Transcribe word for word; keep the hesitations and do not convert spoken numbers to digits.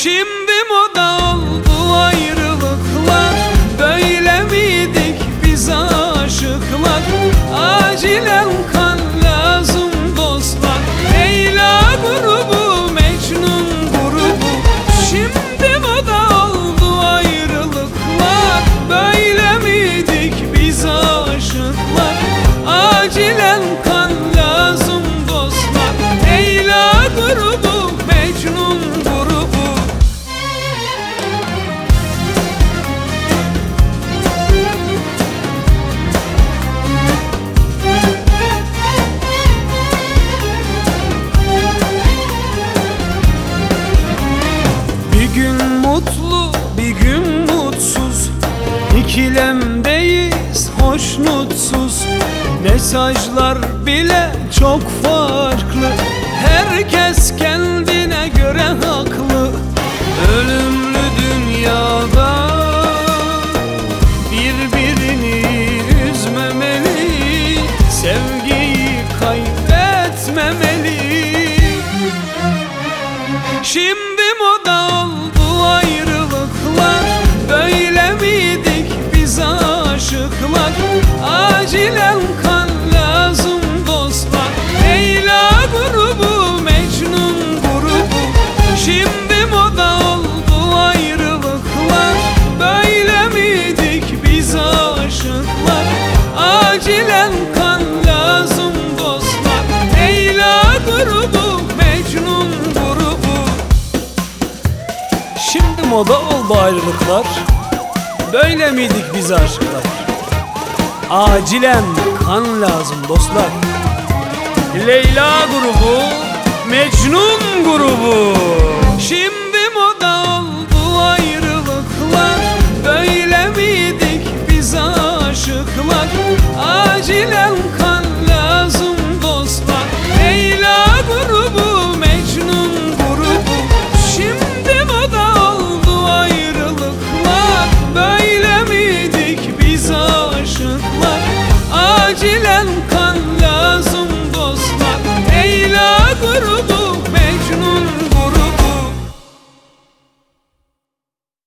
Şimdi moda oldu ayrılıklar. Böyle miydik biz aşıklar? Acilen kan lazım dostlar. Leyla grubu, Mecnun grubu. Şimdi moda oldu ayrılıklar. Böyle miydik biz aşıklar? Acilen kan lazım dostlar. Leyla grubu, Mecnun grubu. Bir gün mutlu, bir gün mutsuz, İkilemdeyiz hoşnutsuz. Mesajlar bile çok farklı. Herkes kendine göre haklı. Ölümlü dünyada birbirini üzmemeli, sevgiyi kaybetmemeli. Şimdi moda oldu ayrılıklar. Böyle miydik biz aşıklar? Acilen kan lazım dostlar. Leyla grubu, Mecnun grubu. Şimdi moda oldu ayrılıklar. Böyle miydik biz aşıklar? Acilen kan lazım dostlar. Leyla grubu, Mecnun grubu. Şimdi moda oldu ayrılıklar. Böyle miydik biz aşıklar? Acilen kan lazım dostlar. Leyla grubu, Mecnun grubu. Şimdi moda oldu ayrılıklar. Böyle miydik biz aşıklar? Acilen kan lazım dostlar. Leyla grubu, Mecnun grubu. Şimdi moda oldu ayrılıklar. Böyle miydik biz aşıklar? Acilen kan lazım dostlar. Leyla grubu,